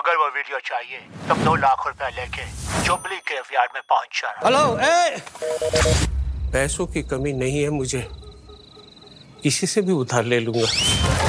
अगर वो वीडियो चाहिए तो 2 लाख रुपया लेके जुबली ग्रेवयार्ड में पहुंच जाना। हेलो, पैसों की कमी नहीं है मुझे, किसी से भी उधार ले लूंगा।